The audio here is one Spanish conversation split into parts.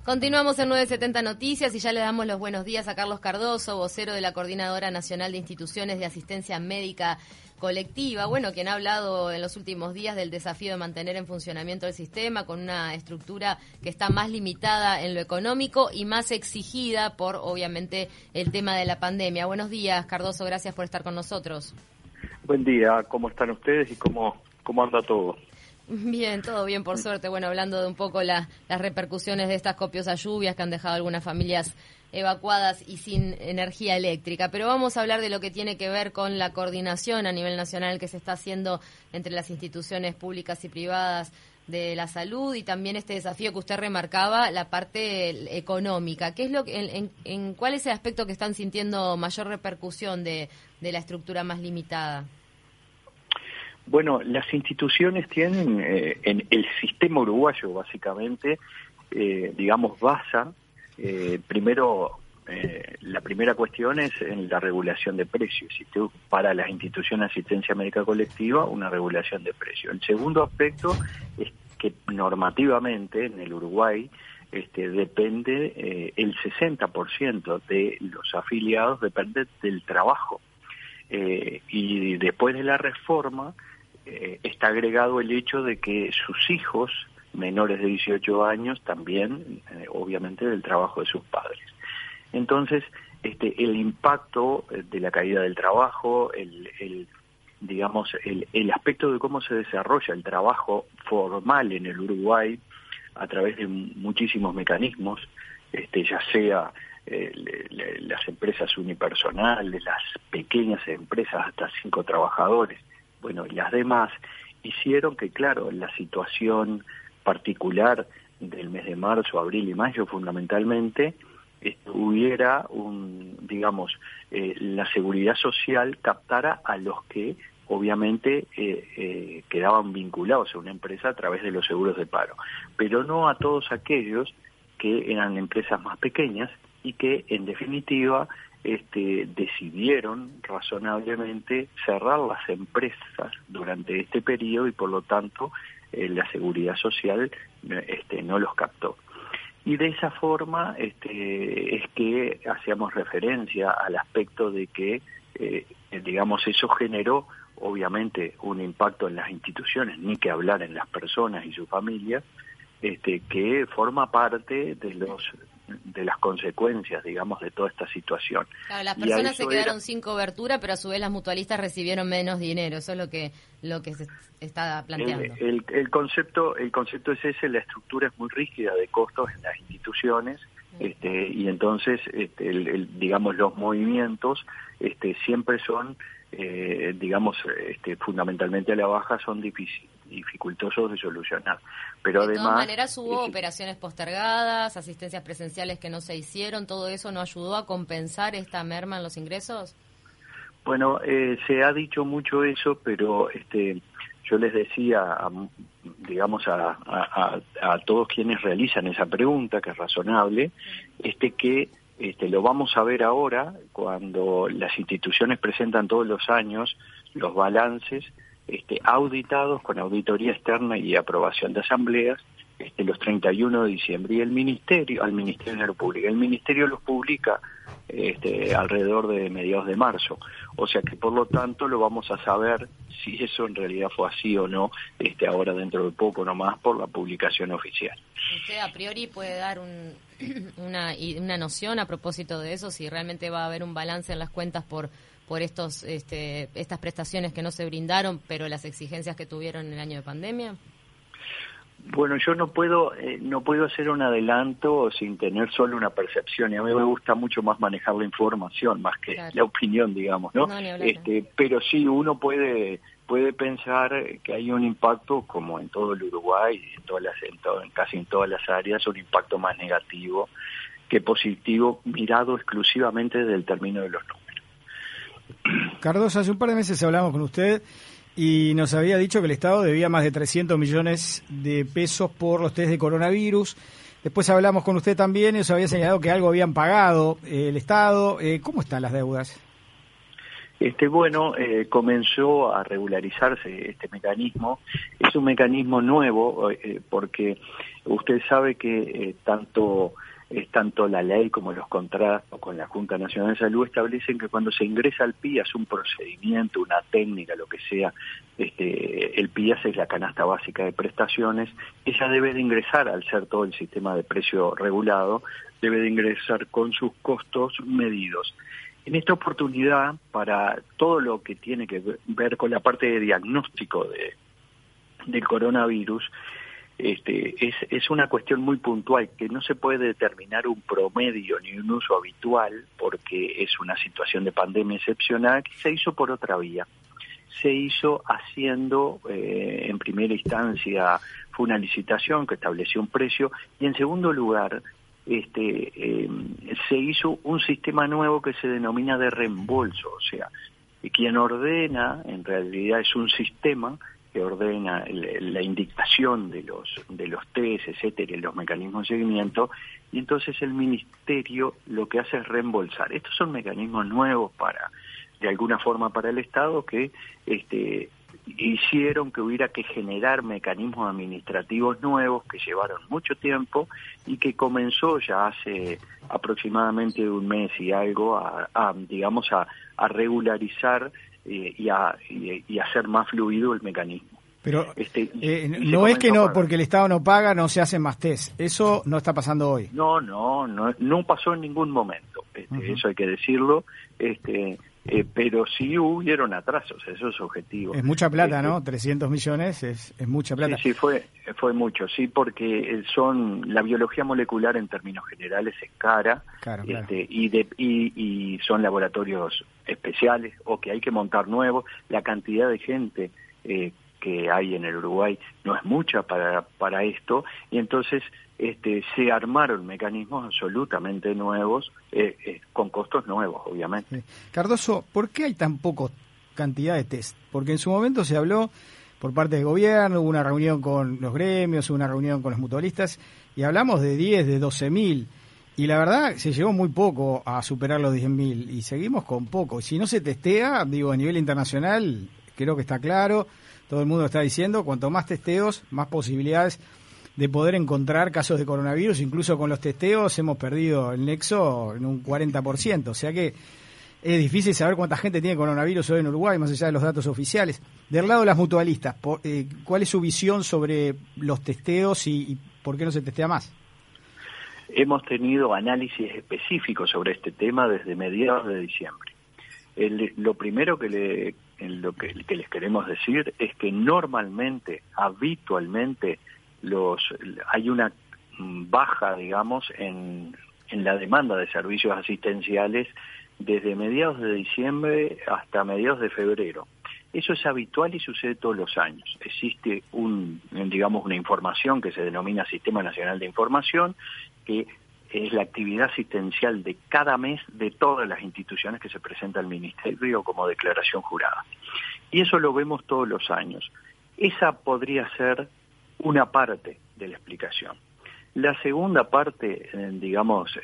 Continuamos en 970 Noticias y ya le damos los buenos días a Carlos Cardoso, vocero de la Coordinadora Nacional de Instituciones de Asistencia Médica Colectiva, quien ha hablado en los últimos días del desafío de mantener en funcionamiento el sistema con una estructura que está más limitada en lo económico y más exigida por, obviamente, el tema de la pandemia. Buenos días, Cardoso, gracias por estar con nosotros. Buen día, ¿cómo están ustedes y cómo anda todo? Bien, todo bien, por suerte. Hablando de un poco las repercusiones de estas copiosas lluvias que han dejado algunas familias evacuadas y sin energía eléctrica. Pero vamos a hablar de lo que tiene que ver con la coordinación a nivel nacional que se está haciendo entre las instituciones públicas y privadas de la salud y también este desafío que usted remarcaba, la parte económica. ¿Qué es lo que, cuál es el aspecto que están sintiendo mayor repercusión de la estructura más limitada? Bueno, las instituciones tienen en el sistema uruguayo, básicamente, basa, primero, la primera cuestión es en la regulación de precios. Para las instituciones de asistencia médica colectiva, una regulación de precios. El segundo aspecto es que normativamente en el Uruguay depende el 60% de los afiliados depende del trabajo. Y después de la reforma está agregado el hecho de que sus hijos menores de 18 años también, obviamente, del trabajo de sus padres. Entonces, el impacto de la caída del trabajo, el aspecto de cómo se desarrolla el trabajo formal en el Uruguay a través de muchísimos mecanismos, ya sea las empresas unipersonales, las pequeñas empresas hasta 5 trabajadores, y las demás, hicieron que, claro, la situación particular del mes de marzo, abril y mayo, fundamentalmente, hubiera la seguridad social captara a los que, obviamente, quedaban vinculados a una empresa a través de los seguros de paro, pero no a todos aquellos que eran empresas más pequeñas y que, en definitiva, decidieron razonablemente cerrar las empresas durante este periodo y, por lo tanto, la seguridad social no los captó. Y de esa forma es que hacíamos referencia al aspecto de que, eso generó, obviamente, un impacto en las instituciones, ni que hablar en las personas y sus familias, que forma parte de las consecuencias, de toda esta situación. Claro, las personas se quedaron sin cobertura, pero a su vez las mutualistas recibieron menos dinero. Eso es lo que se está planteando. El concepto es ese. La estructura es muy rígida de costos en las instituciones, y entonces, los movimientos siempre son, fundamentalmente a la baja, son dificultosos de solucionar. Pero de además, todas maneras hubo operaciones postergadas, asistencias presenciales que no se hicieron, ¿todo eso no ayudó a compensar esta merma en los ingresos? Bueno, se ha dicho mucho eso, pero yo les decía, a todos quienes realizan esa pregunta, que es razonable, que lo vamos a ver ahora cuando las instituciones presentan todos los años los balances auditados con auditoría externa y aprobación de asambleas los 31 de diciembre, y al Ministerio de la Pública. El Ministerio los publica alrededor de mediados de marzo, o sea que por lo tanto lo vamos a saber si eso en realidad fue así o no, ahora dentro de poco nomás, por la publicación oficial. ¿Usted a priori puede dar una noción a propósito de eso, si realmente va a haber un balance en las cuentas por estas prestaciones que no se brindaron, pero las exigencias que tuvieron en el año de pandemia? Bueno, yo no puedo hacer un adelanto sin tener solo una percepción, y a mí me gusta mucho más manejar la información más que la opinión, ¿no? Pero sí, uno puede pensar que hay un impacto, como en todo el Uruguay, casi en todas las áreas, un impacto más negativo que positivo, mirado exclusivamente desde el término de los números. Cardoso, hace un par de meses hablamos con usted y nos había dicho que el Estado debía más de 300 millones de pesos por los test de coronavirus. Después hablamos con usted también y nos había señalado que algo habían pagado el Estado. ¿Cómo están las deudas? Bueno, comenzó a regularizarse este mecanismo. Es un mecanismo nuevo porque usted sabe que tanto la ley como los contratos con la Junta Nacional de Salud establecen que cuando se ingresa al PIAS un procedimiento, una técnica, lo que sea, el PIAS es la canasta básica de prestaciones, ella debe de ingresar, al ser todo el sistema de precio regulado, debe de ingresar con sus costos medidos. En esta oportunidad, para todo lo que tiene que ver con la parte de diagnóstico del coronavirus, es una cuestión muy puntual, que no se puede determinar un promedio ni un uso habitual, porque es una situación de pandemia excepcional, que se hizo por otra vía. Se hizo haciendo, en primera instancia, fue una licitación que estableció un precio, y en segundo lugar, se hizo un sistema nuevo que se denomina de reembolso, o sea, quien ordena, en realidad es un sistema que ordena la indicación de los test, etcétera, y los mecanismos de seguimiento, y entonces el ministerio lo que hace es reembolsar. Estos son mecanismos nuevos de alguna forma para el Estado, que hicieron que hubiera que generar mecanismos administrativos nuevos que llevaron mucho tiempo y que comenzó ya hace aproximadamente un mes y algo a regularizar y a hacer más fluido el mecanismo. Pero no es que porque el Estado no paga no se hacen más test. Eso no está pasando hoy. No pasó en ningún momento. Eso hay que decirlo. Pero sí hubieron atrasos, eso es objetivo. Es mucha plata, ¿no? 300 millones es mucha plata. Sí, fue mucho, sí, porque la biología molecular en términos generales es cara, claro. Y son laboratorios especiales o que hay que montar nuevos. La cantidad de gente que hay en el Uruguay no es mucha para esto, y entonces se armaron mecanismos absolutamente nuevos, con costos nuevos, obviamente. Sí. Cardoso, ¿por qué hay tan poca cantidad de test? Porque en su momento se habló por parte del gobierno, hubo una reunión con los gremios, hubo una reunión con los mutualistas, y hablamos de 10, de 12.000, y la verdad se llegó muy poco a superar los 10.000, y seguimos con poco. Si no se testea, a nivel internacional, creo que está claro, todo el mundo está diciendo, cuanto más testeos, más posibilidades de poder encontrar casos de coronavirus. Incluso con los testeos hemos perdido el nexo en un 40%. O sea que es difícil saber cuánta gente tiene coronavirus hoy en Uruguay, más allá de los datos oficiales. Del lado de las mutualistas, ¿cuál es su visión sobre los testeos y por qué no se testea más? Hemos tenido análisis específicos sobre este tema desde mediados de diciembre. Lo primero que les queremos decir es que normalmente, habitualmente, hay una baja, digamos, en la demanda de servicios asistenciales desde mediados de diciembre hasta mediados de febrero. Eso es habitual y sucede todos los años. Existe una información que se denomina Sistema Nacional de Información, que es la actividad asistencial de cada mes de todas las instituciones que se presenta al Ministerio como declaración jurada. Y eso lo vemos todos los años. Esa podría ser una parte de la explicación. La segunda parte, de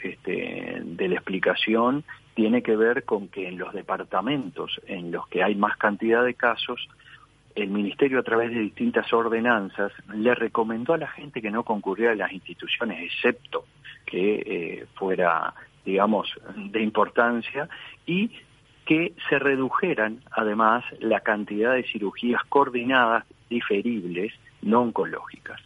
la explicación tiene que ver con que en los departamentos en los que hay más cantidad de casos, el Ministerio, a través de distintas ordenanzas, le recomendó a la gente que no concurriera a las instituciones, excepto que fuera, de importancia, y que se redujeran, además, la cantidad de cirugías coordinadas diferibles no oncológicas.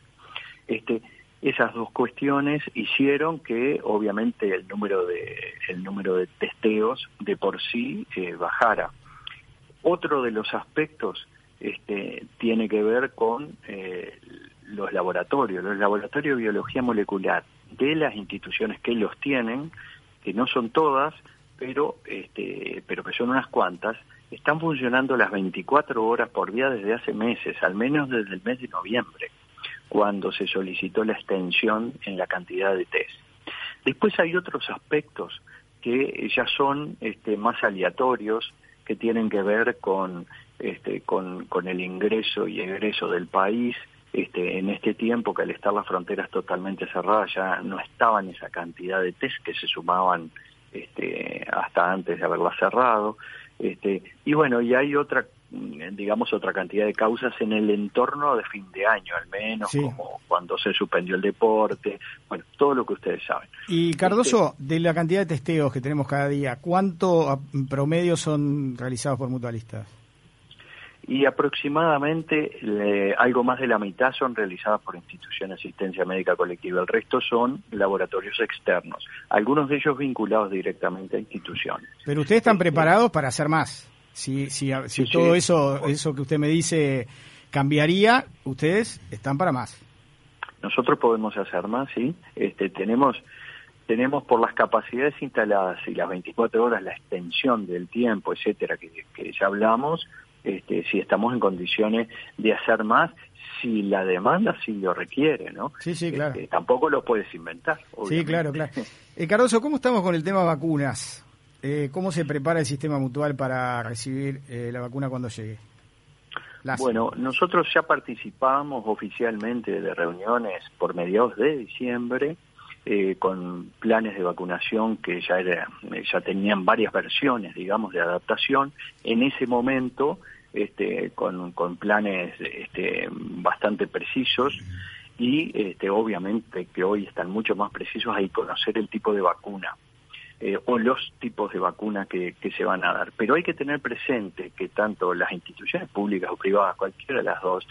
Esas dos cuestiones hicieron que, obviamente, el número de testeos de por sí bajara. Otro de los aspectos tiene que ver con los laboratorios de biología molecular de las instituciones que los tienen, que no son todas, pero que son unas cuantas, están funcionando las 24 horas por día desde hace meses, al menos desde el mes de noviembre, cuando se solicitó la extensión en la cantidad de test. Después hay otros aspectos que ya son más aleatorios, que tienen que ver con el ingreso y egreso del país. En este tiempo, que al estar las fronteras totalmente cerradas ya no estaban esa cantidad de test que se sumaban hasta antes de haberla cerrado. Y bueno, y hay otra cantidad de causas en el entorno de fin de año, al menos, sí, como cuando se suspendió el deporte, bueno, todo lo que ustedes saben. Y Cardoso, de la cantidad de testeos que tenemos cada día, ¿cuánto promedio son realizados por mutualistas? Y aproximadamente algo más de la mitad son realizadas por instituciones de asistencia médica colectiva, el resto son laboratorios externos, algunos de ellos vinculados directamente a instituciones. Pero ustedes están preparados para hacer más. Si todo eso que usted me dice cambiaría, ustedes están para más. Nosotros podemos hacer más, sí. Tenemos por las capacidades instaladas y las 24 horas, la extensión del tiempo, etcétera, que ya hablamos, si estamos en condiciones de hacer más, si la demanda sí lo requiere, ¿no? Sí, claro. Tampoco lo puedes inventar, obviamente. Sí, claro. Cardoso, ¿cómo estamos con el tema vacunas? ¿Cómo se prepara el sistema mutual para recibir la vacuna cuando llegue? Bueno, nosotros ya participamos oficialmente de reuniones por mediados de diciembre con planes de vacunación que ya tenían varias versiones, digamos, de adaptación. En ese momento, con planes bastante precisos y obviamente que hoy están mucho más precisos a conocer el tipo de vacuna. O los tipos de vacuna que se van a dar. Pero hay que tener presente que tanto las instituciones públicas o privadas, cualquiera de las dos,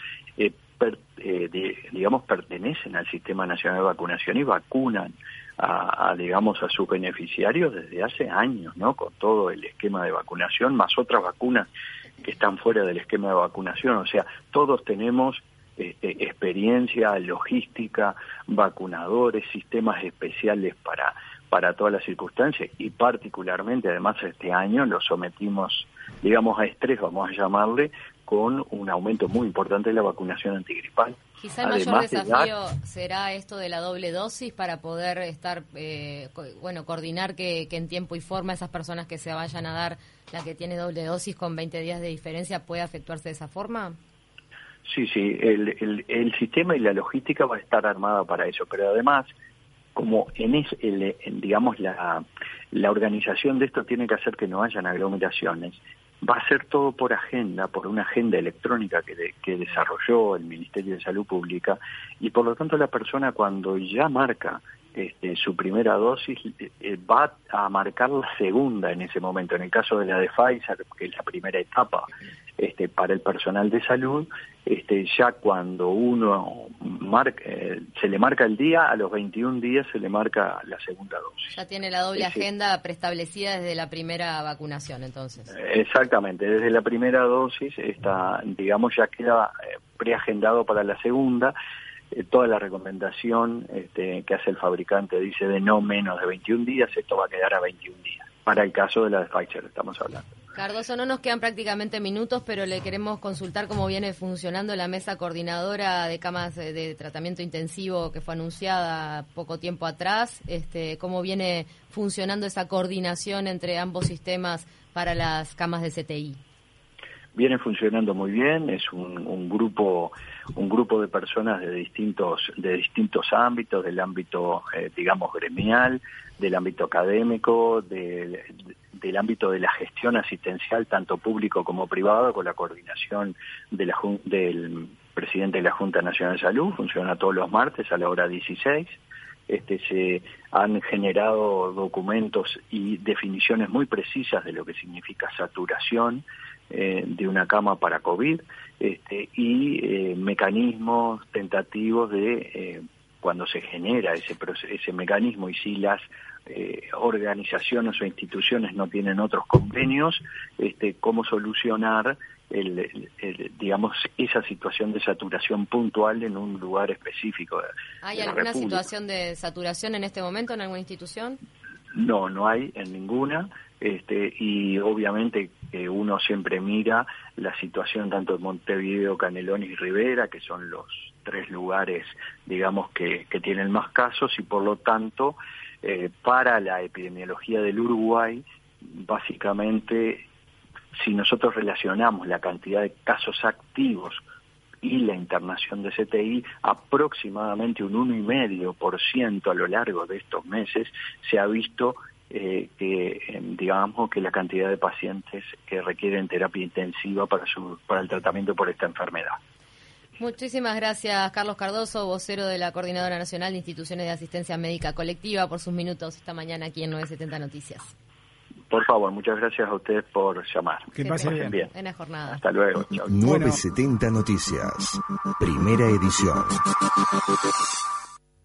pertenecen al Sistema Nacional de Vacunación y vacunan a sus beneficiarios desde hace años, ¿no? Con todo el esquema de vacunación, más otras vacunas que están fuera del esquema de vacunación. O sea, todos tenemos experiencia, logística, vacunadores, sistemas especiales para todas las circunstancias y particularmente, además, este año lo sometimos, a estrés, vamos a llamarle, con un aumento muy importante de la vacunación antigripal. Quizá el mayor desafío será esto de la doble dosis para poder estar, coordinar que en tiempo y forma esas personas que se vayan a dar la que tiene doble dosis con 20 días de diferencia pueda efectuarse de esa forma. Sí, el sistema y la logística va a estar armada para eso, pero además, como la organización de esto tiene que hacer que no hayan aglomeraciones, va a ser todo por una agenda electrónica que desarrolló el Ministerio de Salud Pública, y por lo tanto la persona cuando ya marca su primera dosis va a marcar la segunda en ese momento. En el caso de la de Pfizer, que es la primera etapa para el personal de salud, ya cuando uno se le marca el día, a los 21 días se le marca la segunda dosis. Ya tiene la doble agenda preestablecida desde la primera vacunación, entonces. Exactamente, desde la primera dosis ya queda preagendado para la segunda. Toda la recomendación que hace el fabricante dice de no menos de 21 días, esto va a quedar a 21 días. Para el caso de la de Pfizer estamos hablando. Cardoso, no nos quedan prácticamente minutos, pero le queremos consultar cómo viene funcionando la mesa coordinadora de camas de tratamiento intensivo que fue anunciada poco tiempo atrás. ¿Cómo viene funcionando esa coordinación entre ambos sistemas para las camas de CTI? Viene funcionando muy bien, es un grupo de personas de distintos ámbitos, del ámbito gremial, del ámbito académico, del ámbito de la gestión asistencial, tanto público como privado, con la coordinación del presidente de la Junta Nacional de Salud. Funciona todos los martes a la hora 16. Se han generado documentos y definiciones muy precisas de lo que significa saturación de una cama para COVID y mecanismos tentativos de cuando se genera ese mecanismo y si las organizaciones o instituciones no tienen otros convenios, cómo solucionar esa situación de saturación puntual en un lugar específico. ¿Hay alguna situación de saturación en este momento en alguna institución? No hay en ninguna, y obviamente uno siempre mira la situación tanto en Montevideo, Canelones y Rivera, que son los 3 lugares, que tienen más casos, y por lo tanto, para la epidemiología del Uruguay, básicamente, si nosotros relacionamos la cantidad de casos activos y la internación de CTI, aproximadamente un 1,5% a lo largo de estos meses se ha visto digamos que la cantidad de pacientes que requieren terapia intensiva para el tratamiento por esta enfermedad. Muchísimas gracias, Carlos Cardoso, vocero de la Coordinadora Nacional de Instituciones de Asistencia Médica Colectiva, por sus minutos esta mañana aquí en 970 Noticias. Por favor, muchas gracias a ustedes por llamar. Que pasen bien. Buena jornada. Hasta luego. Chau. 970 Noticias, primera edición.